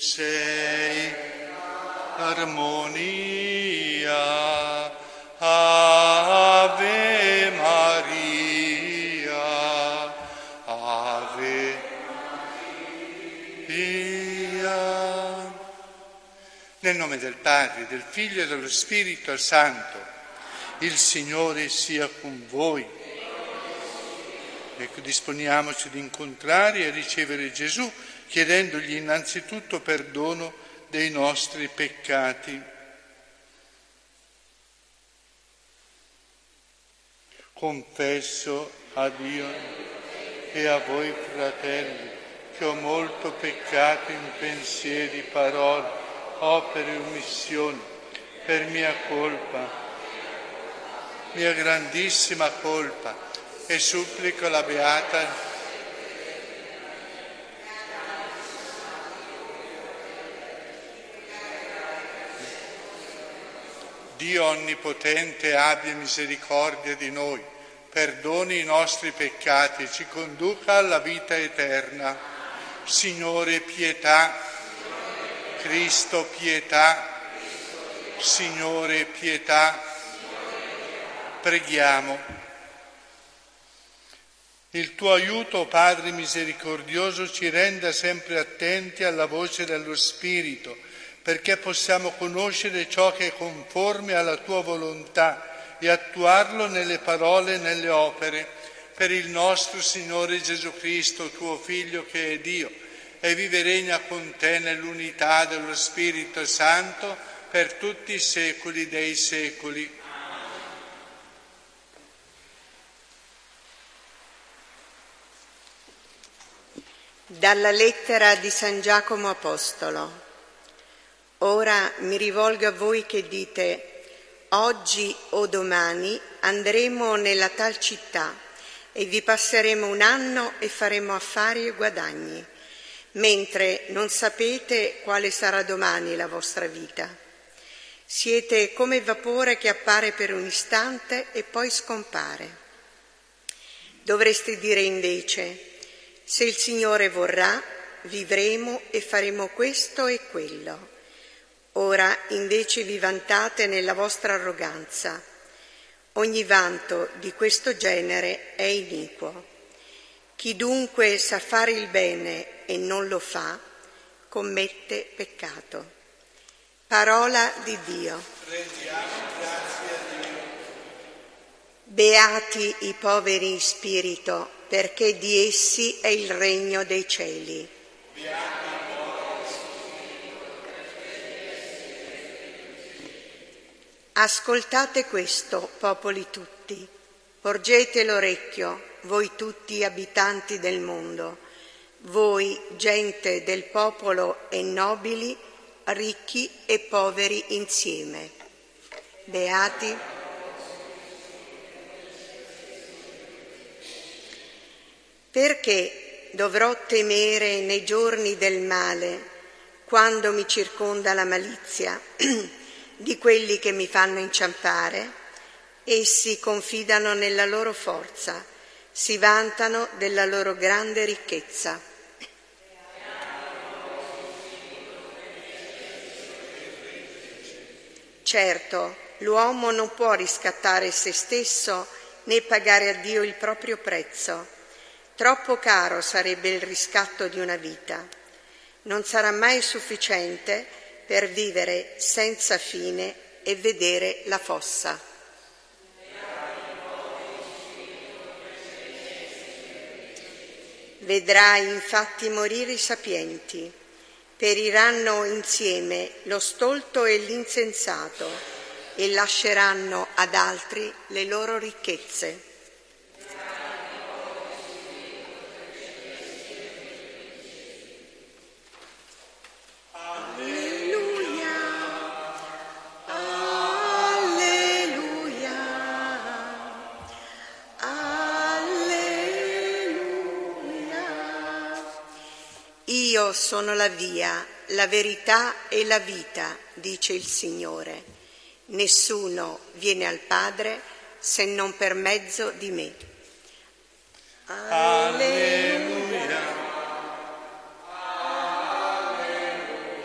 sei armonia. Ave Maria, Ave Maria. Nel nome del Padre, del Figlio e dello Spirito Santo, il Signore sia con voi. Ecco, disponiamoci ad incontrare e ricevere Gesù, chiedendogli innanzitutto perdono dei nostri peccati. Confesso a Dio e a voi, fratelli, che ho molto peccato in pensieri, parole, opere e omissioni, per mia colpa, mia grandissima colpa, e supplico la Beata Dio Onnipotente abbia misericordia di noi, perdoni i nostri peccati e ci conduca alla vita eterna. Signore, pietà. Cristo, pietà. Signore, pietà. Preghiamo. Il tuo aiuto, Padre misericordioso, ci renda sempre attenti alla voce dello Spirito, perché possiamo conoscere ciò che è conforme alla tua volontà e attuarlo nelle parole e nelle opere, per il nostro Signore Gesù Cristo, tuo Figlio che è Dio, e vive e regna con te nell'unità dello Spirito Santo per tutti i secoli dei secoli. Dalla lettera di San Giacomo Apostolo. Ora mi rivolgo a voi che dite: oggi o domani andremo nella tal città e vi passeremo un anno e faremo affari e guadagni, mentre non sapete quale sarà domani la vostra vita. Siete come vapore che appare per un istante e poi scompare. Dovreste dire invece: se il Signore vorrà, vivremo e faremo questo e quello. Ora invece vi vantate nella vostra arroganza. Ogni vanto di questo genere è iniquo. Chi dunque sa fare il bene e non lo fa, commette peccato. Parola di Dio. Rendiamo grazie a Dio. Beati i poveri in spirito, perché di essi è il regno dei cieli. Beati Ascoltate questo, popoli tutti, porgete l'orecchio, voi tutti abitanti del mondo, voi gente del popolo e nobili, ricchi e poveri insieme. Beati. Perché dovrò temere nei giorni del male, quando mi circonda la malizia di quelli che mi fanno inciampare? Essi confidano nella loro forza, si vantano della loro grande ricchezza. Certo, l'uomo non può riscattare se stesso né pagare a Dio il proprio prezzo. Troppo caro sarebbe il riscatto di una vita. Non sarà mai sufficiente per vivere senza fine e vedere la fossa. Vedrai infatti morire i sapienti, periranno insieme lo stolto e l'insensato e lasceranno ad altri le loro ricchezze. Io sono la via, la verità e la vita, dice il Signore. Nessuno viene al Padre se non per mezzo di me. Alleluia.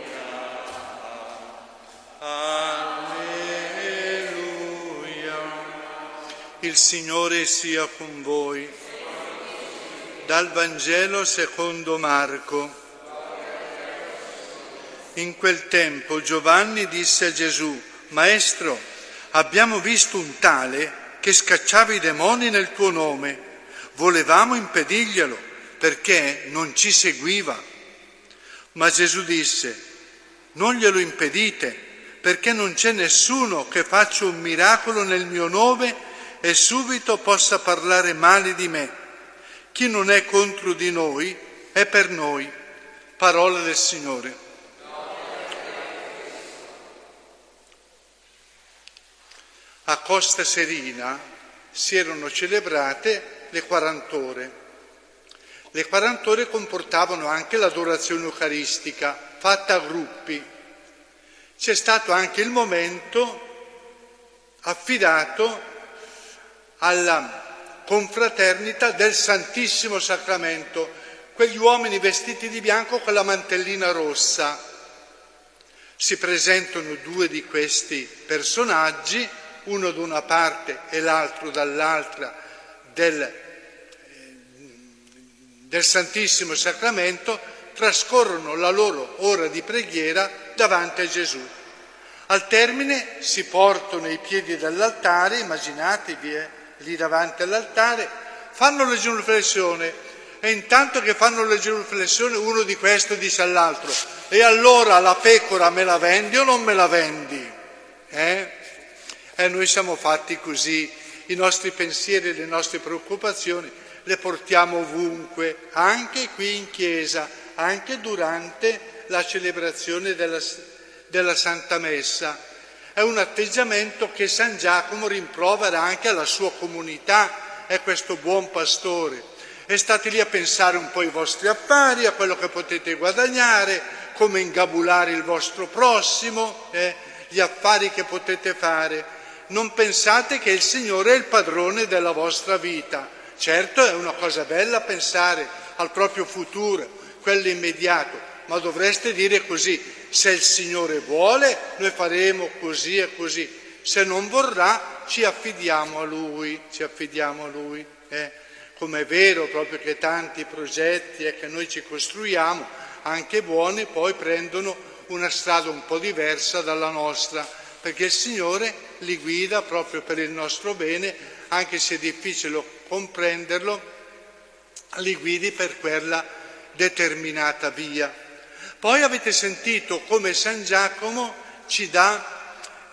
Il Signore sia con voi. Dal Vangelo secondo Marco. In quel tempo Giovanni disse a Gesù: Maestro, abbiamo visto un tale che scacciava i demoni nel tuo nome. Volevamo impedirglielo perché non ci seguiva. Ma Gesù disse: non glielo impedite, perché non c'è nessuno che faccia un miracolo nel mio nome e subito possa parlare male di me. Chi non è contro di noi è per noi. Parola del Signore. A Costa Serina si erano celebrate le 40 ore. Le 40 ore comportavano anche l'adorazione eucaristica, fatta a gruppi. C'è stato anche il momento affidato alla confraternita del Santissimo Sacramento, quegli uomini vestiti di bianco con la mantellina rossa. Si presentano 2 di questi personaggi, uno da una parte e l'altro dall'altra del Santissimo Sacramento, trascorrono la loro ora di preghiera davanti a Gesù. Al termine si portano i piedi dall'altare, immaginatevi lì davanti all'altare, fanno la genuflessione e intanto che fanno la genuflessione uno di questi dice all'altro: e allora la pecora me la vendi o non me la vendi? Noi siamo fatti così, i nostri pensieri e le nostre preoccupazioni le portiamo ovunque, anche qui in chiesa, anche durante la celebrazione della Santa Messa. È un atteggiamento che San Giacomo rimprovera anche alla sua comunità, è questo buon pastore. E state lì a pensare un po' ai vostri affari, a quello che potete guadagnare, come ingabulare il vostro prossimo, gli affari che potete fare. Non pensate che il Signore è il padrone della vostra vita. Certo, è una cosa bella pensare al proprio futuro, quello immediato, ma dovreste dire così: se il Signore vuole, noi faremo così e così. Se non vorrà, ci affidiamo a Lui, Come è vero proprio che tanti progetti che noi ci costruiamo, anche buoni, poi prendono una strada un po' diversa dalla nostra, perché il Signore li guida proprio per il nostro bene, anche se è difficile comprenderlo, li guidi per quella determinata via. Poi avete sentito come San Giacomo ci dà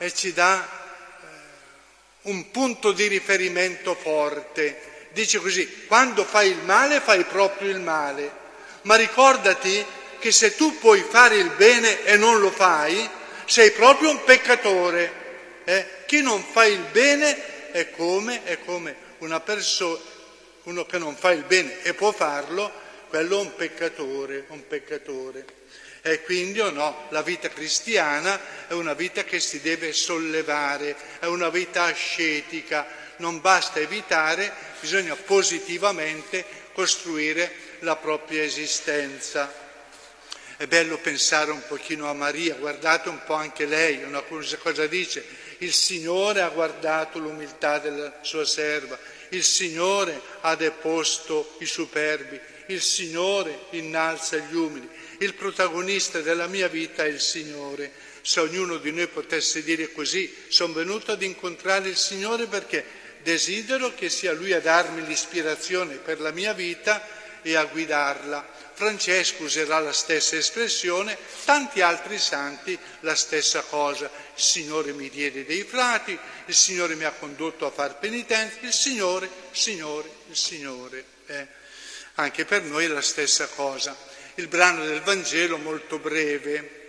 un punto di riferimento forte. Dice così: quando fai il male, fai proprio il male, ma ricordati che se tu puoi fare il bene e non lo fai, sei proprio un peccatore. Chi non fa il bene è come una persona, uno che non fa il bene e può farlo, quello è un peccatore. E quindi la vita cristiana è una vita che si deve sollevare, è una vita ascetica, non basta evitare, bisogna positivamente costruire la propria esistenza. È bello pensare un pochino a Maria, guardate un po' anche lei, cosa dice? Il Signore ha guardato l'umiltà della sua serva, il Signore ha deposto i superbi, il Signore innalza gli umili. Il protagonista della mia vita è il Signore. Se ognuno di noi potesse dire così: sono venuto ad incontrare il Signore perché desidero che sia Lui a darmi l'ispirazione per la mia vita e a guidarla. Francesco userà la stessa espressione, tanti altri santi la stessa cosa. Il Signore mi diede dei frati, il Signore mi ha condotto a far penitenza, il Signore. Anche per noi è la stessa cosa. Il brano del Vangelo molto breve,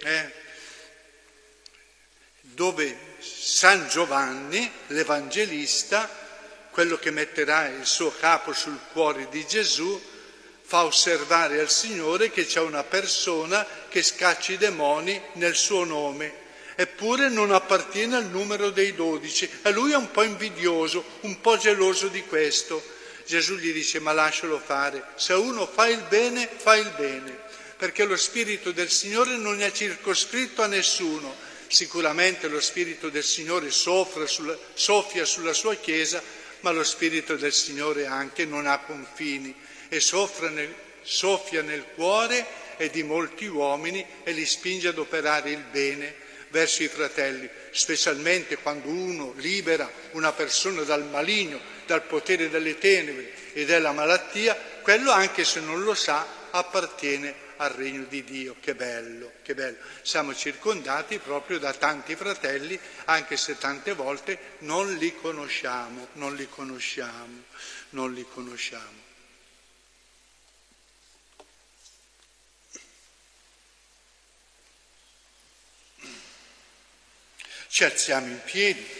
dove San Giovanni, l'Evangelista, quello che metterà il suo capo sul cuore di Gesù, fa osservare al Signore che c'è una persona che scaccia i demoni nel suo nome, eppure non appartiene al numero dei 12, e lui è un po' invidioso, un po' geloso di questo. Gesù gli dice: ma lascialo fare, se uno fa il bene, perché lo Spirito del Signore non è circoscritto a nessuno. Sicuramente lo Spirito del Signore soffia sulla sua Chiesa, ma lo Spirito del Signore anche non ha confini e soffia nel cuore e di molti uomini e li spinge ad operare il bene verso i fratelli, specialmente quando uno libera una persona dal maligno, dal potere delle tenebre e della malattia, quello anche se non lo sa appartiene al regno di Dio. Che bello, che bello. Siamo circondati proprio da tanti fratelli, anche se tante volte non li conosciamo. Ci alziamo in piedi.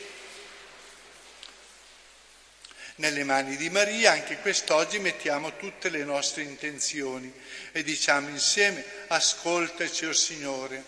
Nelle mani di Maria anche quest'oggi mettiamo tutte le nostre intenzioni e diciamo insieme: ascoltaci, o Signore.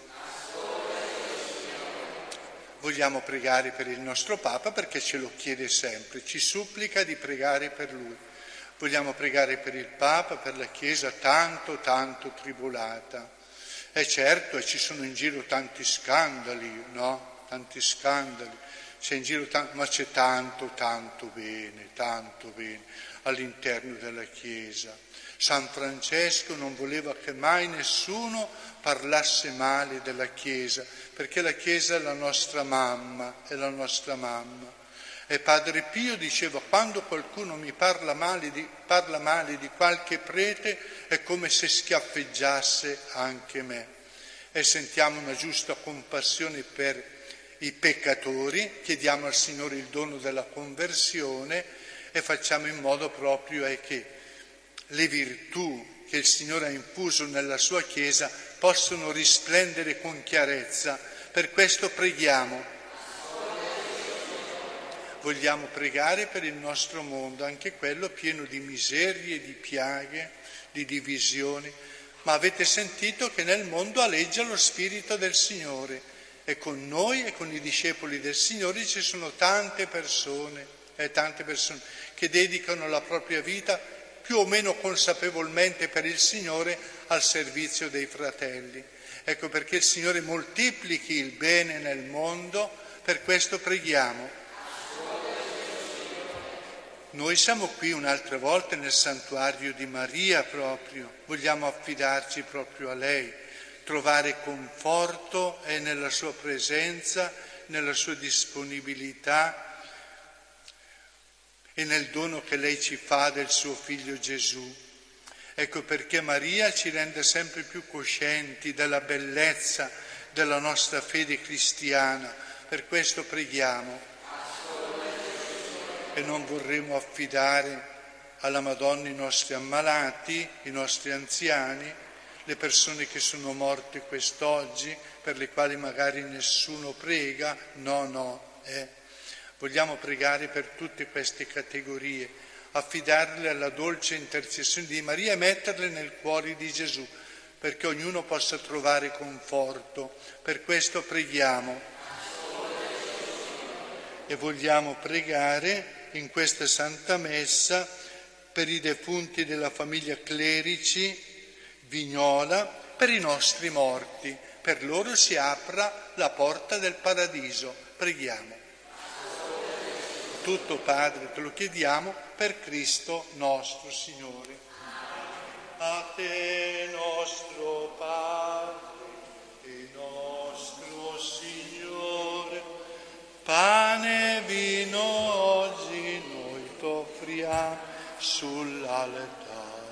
Vogliamo pregare per il nostro Papa perché ce lo chiede sempre, ci supplica di pregare per lui. Vogliamo pregare per il Papa, per la Chiesa tanto tribolata. E certo, ci sono in giro tanti scandali, no? Tanti scandali. C'è in giro ma c'è tanto bene all'interno della Chiesa. San Francesco non voleva che mai nessuno parlasse male della Chiesa, perché la Chiesa è la nostra mamma, E Padre Pio diceva: quando qualcuno mi parla male di qualche prete, è come se schiaffeggiasse anche me. E sentiamo una giusta compassione per i peccatori, chiediamo al Signore il dono della conversione e facciamo in modo proprio che le virtù che il Signore ha infuso nella sua Chiesa possano risplendere con chiarezza. Per questo preghiamo. Vogliamo pregare per il nostro mondo, anche quello pieno di miserie, di piaghe, di divisioni, ma avete sentito che nel mondo aleggia lo Spirito del Signore. E con noi e con i discepoli del Signore ci sono tante persone che dedicano la propria vita più o meno consapevolmente per il Signore al servizio dei fratelli. Ecco perché il Signore moltiplichi il bene nel mondo, per questo preghiamo. Noi siamo qui un'altra volta nel santuario di Maria proprio, vogliamo affidarci proprio a lei, trovare conforto e nella sua presenza, nella sua disponibilità e nel dono che lei ci fa del suo figlio Gesù. Ecco perché Maria ci rende sempre più coscienti della bellezza della nostra fede cristiana. Per questo preghiamo. E non vorremmo affidare alla Madonna i nostri ammalati, i nostri anziani, le persone che sono morte quest'oggi, per le quali magari nessuno prega. No. Vogliamo pregare per tutte queste categorie, affidarle alla dolce intercessione di Maria e metterle nel cuore di Gesù, perché ognuno possa trovare conforto. Per questo preghiamo. E vogliamo pregare in questa Santa Messa per i defunti della famiglia Clerici Vignola, per i nostri morti. Per loro si apra la porta del paradiso. Preghiamo. Tutto, Padre, te lo chiediamo per Cristo nostro Signore. A te, nostro Padre e nostro Signore, pane e vino oggi noi t'offriamo sull'altare.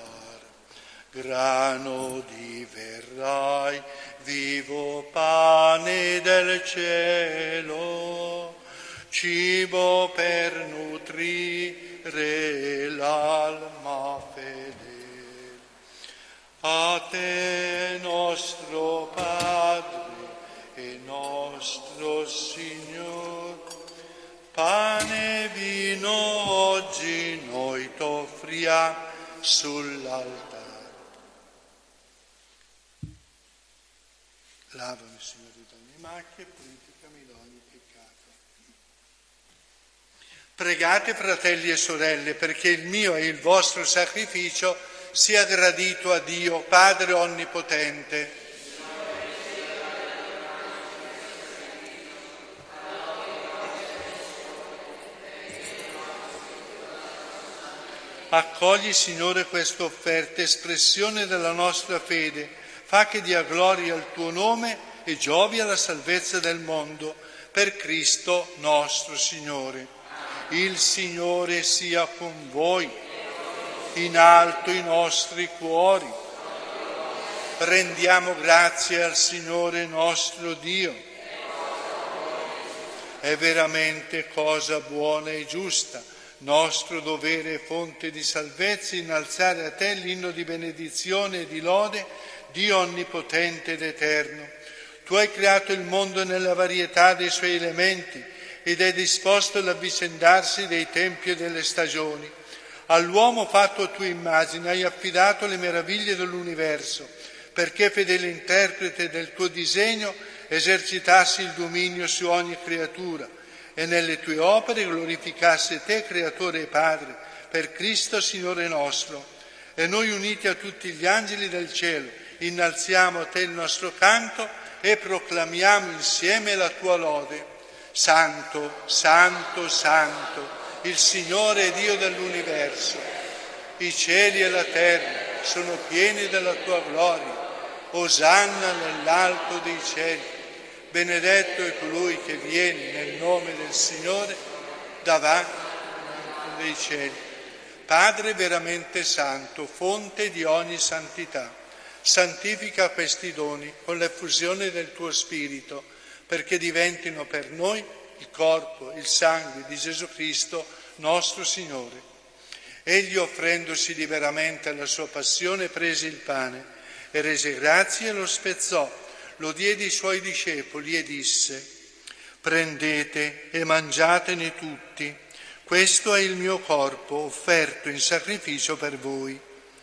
Grano diverrai, vivo pane del cielo, cibo per nutrire l'alma fedele. A te, nostro Padre e nostro Signore, pane e vino oggi noi t'offriamo sull'altare. Lavami, Signore, da ogni macchia e purificami da ogni peccato. Pregate, fratelli e sorelle, perché il mio e il vostro sacrificio sia gradito a Dio, Padre Onnipotente. Accogli, Signore, questa offerta, espressione della nostra fede, fa che dia gloria al tuo nome e giovi alla salvezza del mondo, per Cristo nostro Signore. Il Signore sia con voi, in alto i nostri cuori. Rendiamo grazie al Signore nostro Dio. È veramente cosa buona e giusta, nostro dovere e fonte di salvezza, innalzare a te l'inno di benedizione e di lode, Dio onnipotente ed eterno. Tu hai creato il mondo nella varietà dei suoi elementi ed hai disposto l'avvicendarsi dei tempi e delle stagioni. All'uomo fatto a tua immagine hai affidato le meraviglie dell'universo, perché fedele interprete del tuo disegno esercitassi il dominio su ogni creatura e nelle tue opere glorificasse te, Creatore e Padre, per Cristo Signore nostro. E noi, uniti a tutti gli angeli del cielo, innalziamo a te il nostro canto e proclamiamo insieme la tua lode. Santo, Santo, Santo, il Signore Dio dell'universo. I cieli e la terra sono pieni della tua gloria. Osanna nell'alto dei cieli. Benedetto è colui che viene nel nome del Signore, davanti dei cieli. Padre veramente santo, fonte di ogni santità, santifica questi doni con l'effusione del tuo Spirito, perché diventino per noi il corpo, il sangue di Gesù Cristo, nostro Signore. Egli, offrendosi liberamente alla sua passione, prese il pane e rese grazie e lo spezzò, lo diede ai suoi discepoli e disse: prendete e mangiatene tutti, questo è il mio corpo offerto in sacrificio per voi.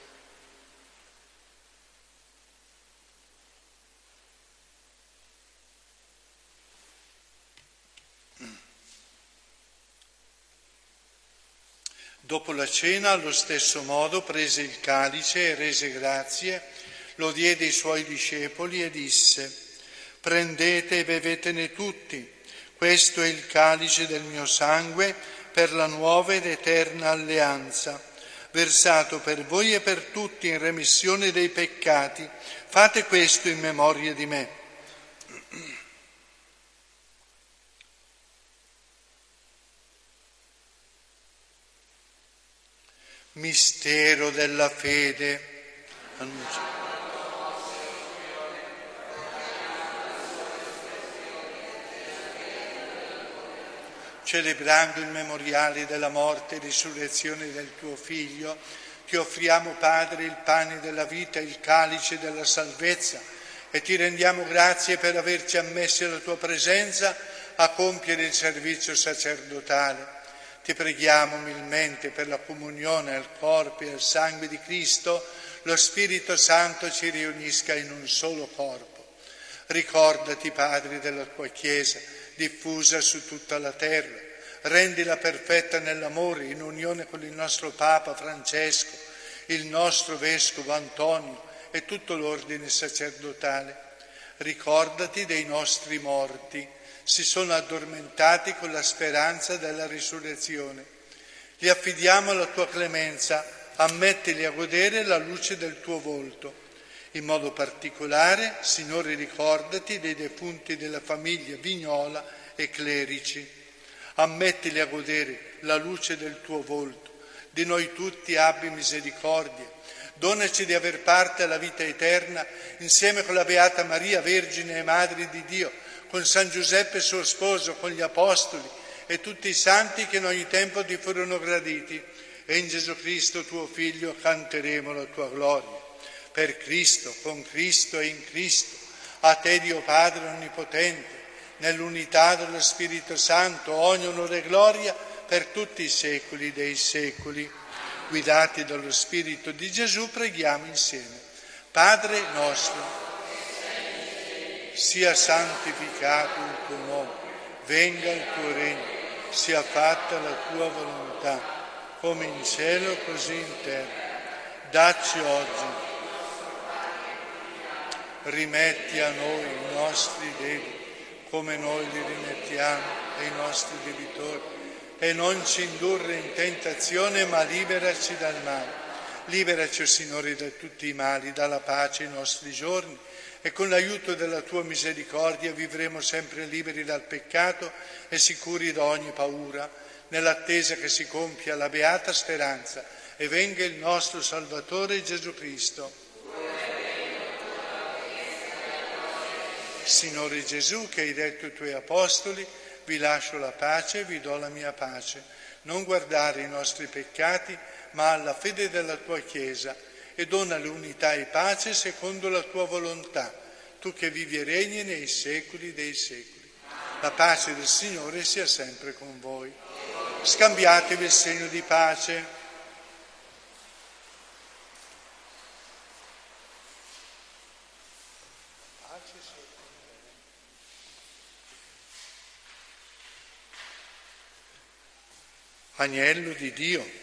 Dopo la cena, allo stesso modo, prese il calice e rese grazie, lo diede ai suoi discepoli e disse: prendete e bevetene tutti, questo è il calice del mio sangue per la nuova ed eterna alleanza, versato per voi e per tutti in remissione dei peccati. Fate questo in memoria di me. Mistero della fede. Annunciamo. Celebrando il memoriale della morte e risurrezione del tuo Figlio, ti offriamo, Padre, il pane della vita e il calice della salvezza e ti rendiamo grazie per averci ammessi alla tua presenza a compiere il servizio sacerdotale. Ti preghiamo umilmente per la comunione al corpo e al sangue di Cristo, lo Spirito Santo ci riunisca in un solo corpo. Ricordati, Padre, della tua Chiesa, diffusa su tutta la terra, rendila perfetta nell'amore, in unione con il nostro Papa Francesco, il nostro Vescovo Antonio e tutto l'ordine sacerdotale. Ricordati dei nostri morti, si sono addormentati con la speranza della risurrezione. Li affidiamo alla tua clemenza, ammettili a godere la luce del tuo volto. In modo particolare, Signore, ricordati dei defunti della famiglia Vignola e clerici. Ammettili a godere la luce del tuo volto. Di noi tutti abbi misericordia. Donaci di aver parte alla vita eterna insieme con la Beata Maria, Vergine e Madre di Dio, con San Giuseppe suo sposo, con gli Apostoli e tutti i santi che in ogni tempo ti furono graditi. E in Gesù Cristo, tuo Figlio, canteremo la tua gloria. Per Cristo, con Cristo e in Cristo, a te Dio Padre Onnipotente, nell'unità dello Spirito Santo, ogni onore e gloria per tutti i secoli dei secoli. Guidati dallo Spirito di Gesù, preghiamo insieme. Padre nostro, sia santificato il tuo nome, venga il tuo regno, sia fatta la tua volontà, come in cielo così in terra. Dacci oggi. Rimetti a noi i nostri debiti, come noi li rimettiamo ai nostri debitori, e non ci indurre in tentazione, ma liberaci dal male. Liberaci, o Signore, da tutti i mali, dalla pace i nostri giorni, e con l'aiuto della tua misericordia vivremo sempre liberi dal peccato e sicuri da ogni paura, nell'attesa che si compia la beata speranza e venga il nostro Salvatore Gesù Cristo. Signore Gesù, che hai detto ai tuoi apostoli: vi lascio la pace, vi do la mia pace. Non guardare i nostri peccati, ma alla fede della tua Chiesa, e dona l'unità e pace secondo la tua volontà, tu che vivi e regni nei secoli dei secoli. La pace del Signore sia sempre con voi. Scambiatevi il segno di pace. Agnello di Dio.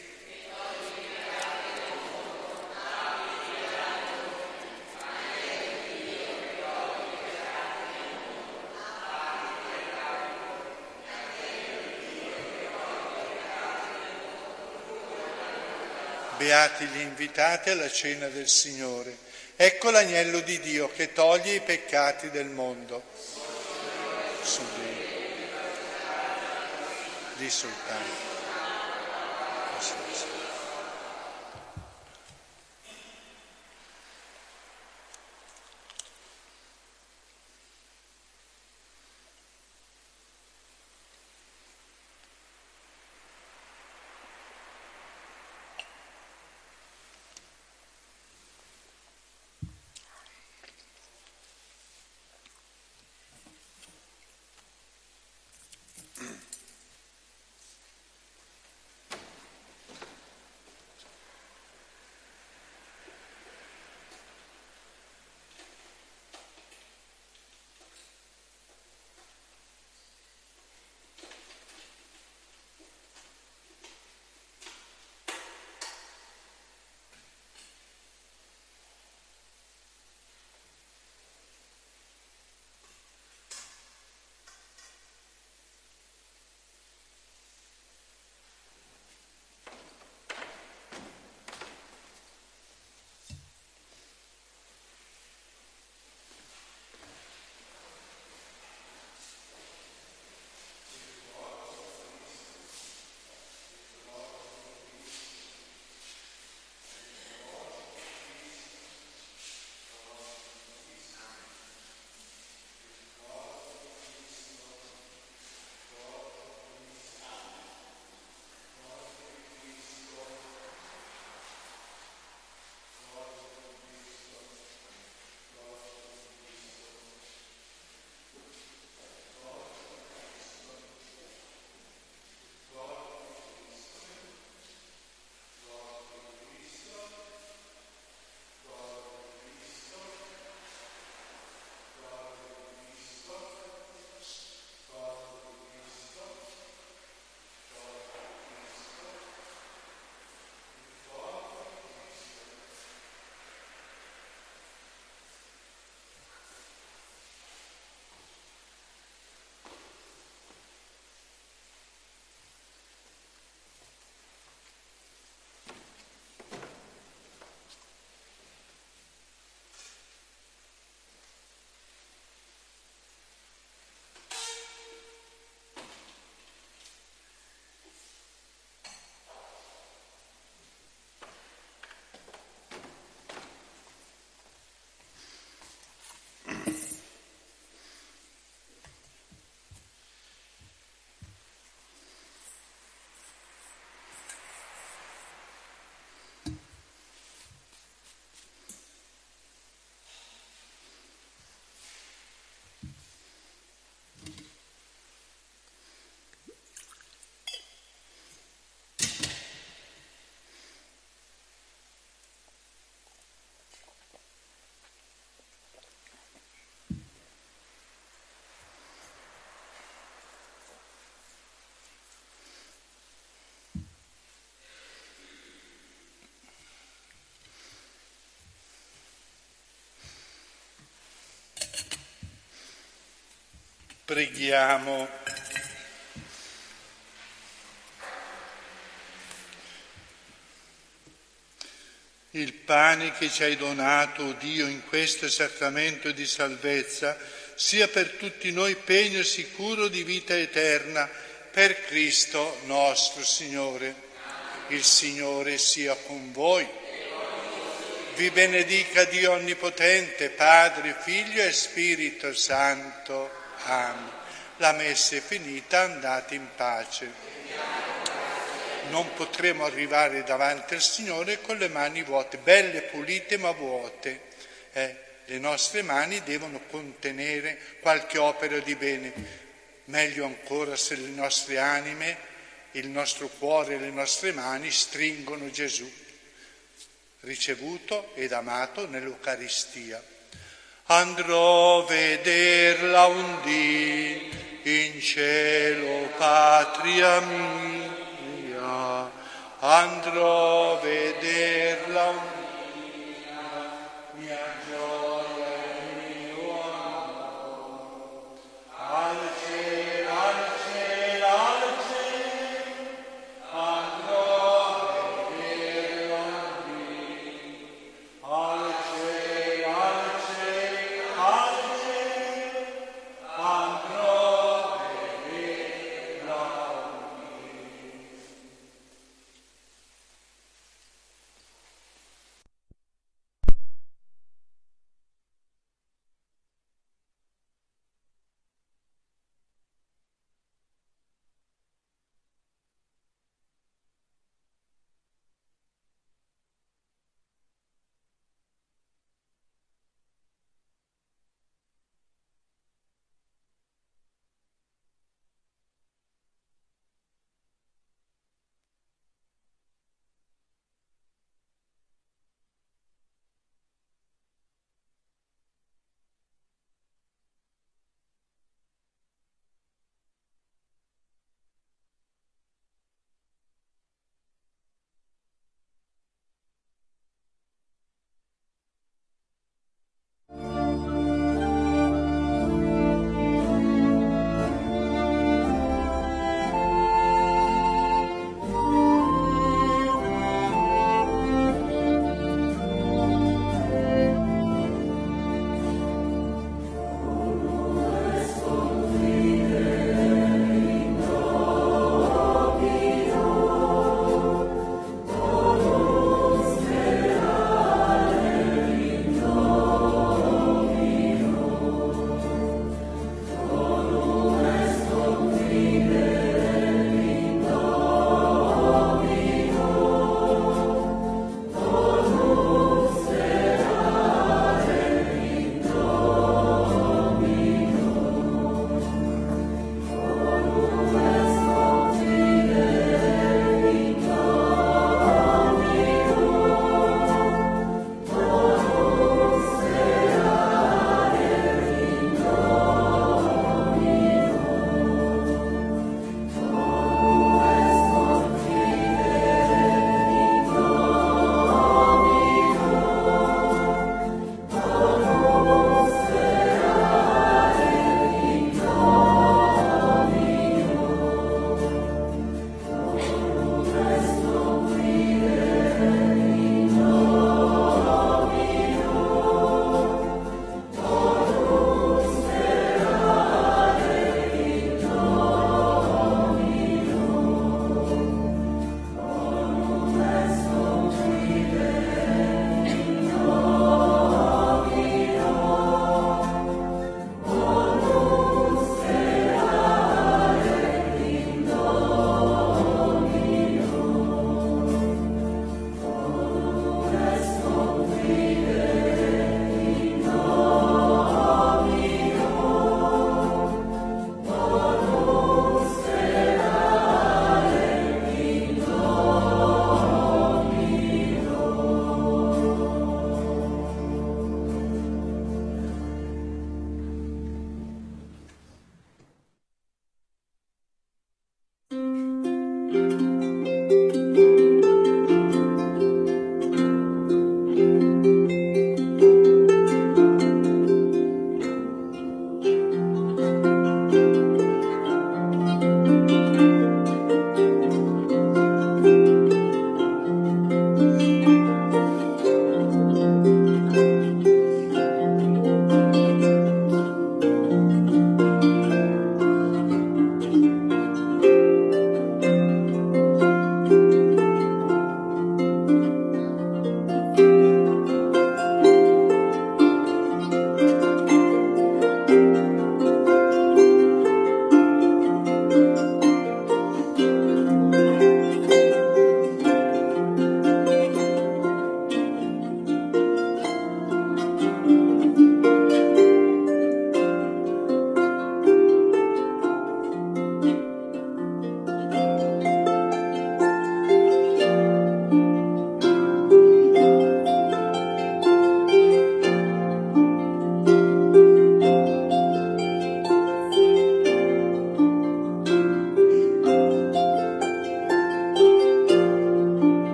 Beati gli invitati alla cena del Signore. Ecco l'agnello di Dio che toglie i peccati del mondo. Di soltanto. Preghiamo. Il pane che ci hai donato, o Dio, in questo sacramento di salvezza, sia per tutti noi pegno sicuro di vita eterna, per Cristo nostro Signore. Il Signore sia con voi. Vi benedica Dio Onnipotente, Padre, Figlio e Spirito Santo. Amen. La messa è finita, andate in pace. Non potremo arrivare davanti al Signore con le mani vuote, belle, pulite ma vuote. Le nostre mani devono contenere qualche opera di bene. Meglio ancora se le nostre anime, il nostro cuore e le nostre mani stringono Gesù, ricevuto ed amato nell'Eucaristia. Andrò a vederla un dì in cielo, patria mia. Andrò a vederla un dì, mia gioia e mio amore. Al cielo, al cielo, al cielo, andrò a vederla un dì. Al cielo, al cielo, al cielo, andrò a vederla un dì.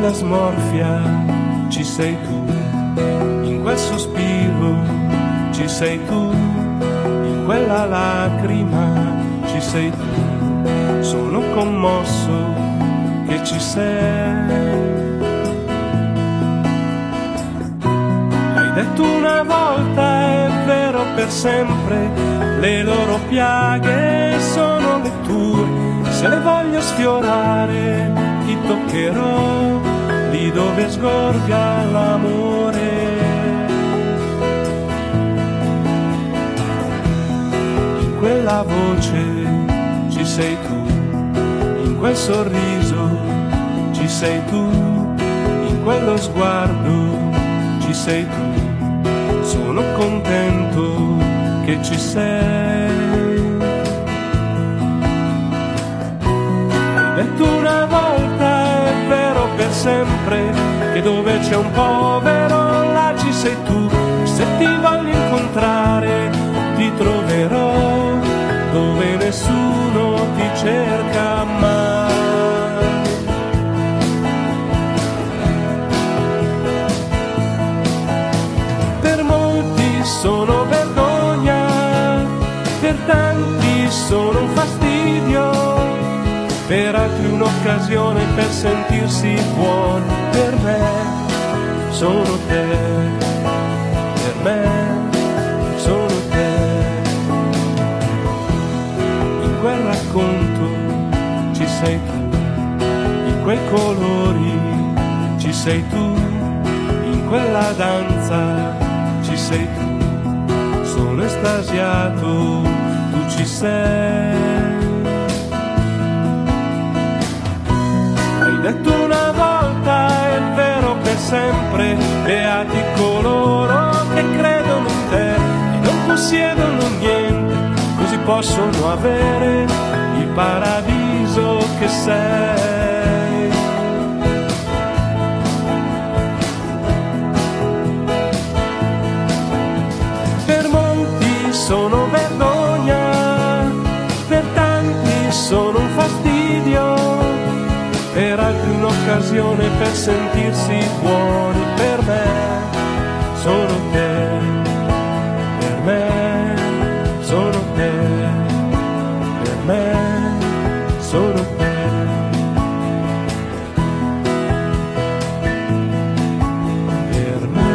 quella smorfia ci sei tu, in quel sospiro ci sei tu, in quella lacrima ci sei tu. Sono commosso che ci sei. Hai detto una volta, è vero per sempre, le loro piaghe sono le tue. Se le voglio sfiorare ti toccherò lì dove sgorga l'amore. In quella voce ci sei tu, in quel sorriso ci sei tu, in quello sguardo ci sei tu. Sono contento che ci sei. Hai detto una volta, è vero per sempre, che dove c'è un povero là ci sei tu. Se ti voglio incontrare ti troverò dove nessuno ti cerca mai. Per molti sono vergogna, per tanti sono un fastidio, per altri un'occasione per sentirsi buoni. Per me sono te, per me sono te. In quel racconto ci sei tu, in quei colori ci sei tu, in quella danza ci sei tu. Sono estasiato, tu ci sei. Hai detto una volta, è vero per sempre, beati coloro che credono in te e non possiedono niente, così possono avere il paradiso che sei. Per molti sono vergogna, per tanti sono un fastidio, per altri un'occasione per sentirsi buoni. Per me sono te, per me sono te, per me sono te. Per me.